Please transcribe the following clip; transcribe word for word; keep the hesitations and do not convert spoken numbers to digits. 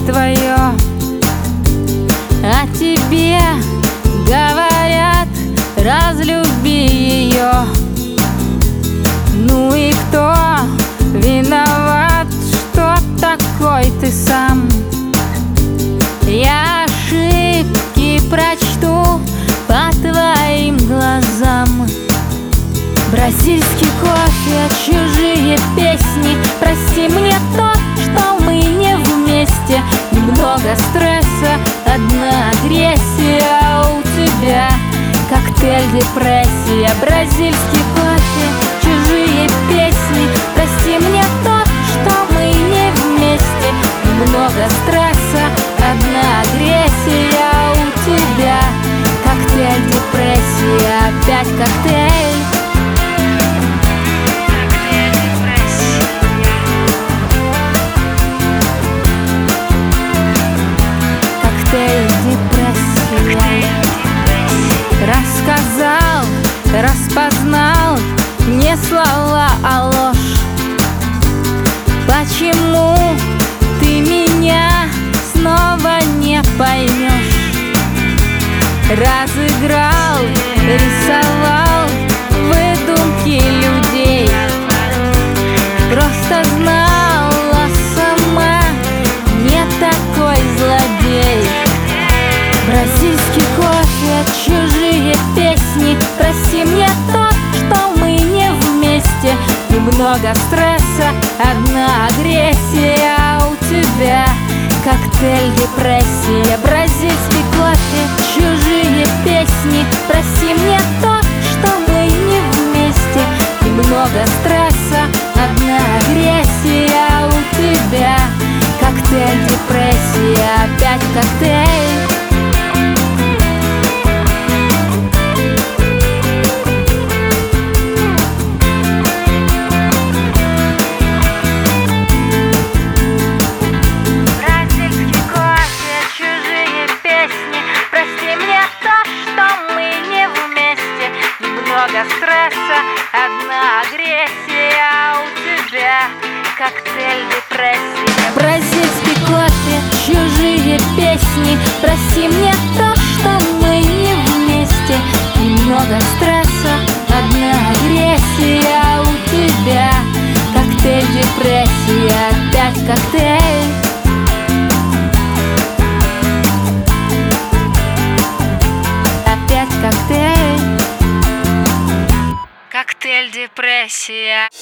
твое, а тебе говорят: разлюби ее. Ну и кто виноват, что такой ты сам? Я ошибки прочту по твоим глазам. Бразильский кофе, чужие песни, прости мне то, что мы не вместе. Немного стресса, одна агрессия у тебя. Коктейль депрессия, бразильский кофе, чужие песни, прости мне то, что мы не вместе. Немного стресса, одна агрессия у тебя. Коктейль депрессия, опять коктейль. Рассказал, распознал не слова, а ложь. Почему ты меня снова не поймешь? Разыграл, рисовал выдумки людей. Просто знала сама, не такой злодей. Бразильский кофе, чужие песни, прости мне то, что мы не вместе. Немного стресса, одна агрессия у тебя. Коктейль депрессия, бразильский кофе, чужие песни, прости мне то, что мы не вместе. Немного стресса, одна агрессия у тебя. Коктейль депрессия, опять коктейль. Много стресса, одна агрессия у тебя. Коктейль депрессия, бразильский кофе, чужие песни, прости мне то, что мы не вместе. Немного стресса, одна агрессия у тебя. Коктейль депрессия, опять коктейль. Опять коктейль. Коктейль депрессия.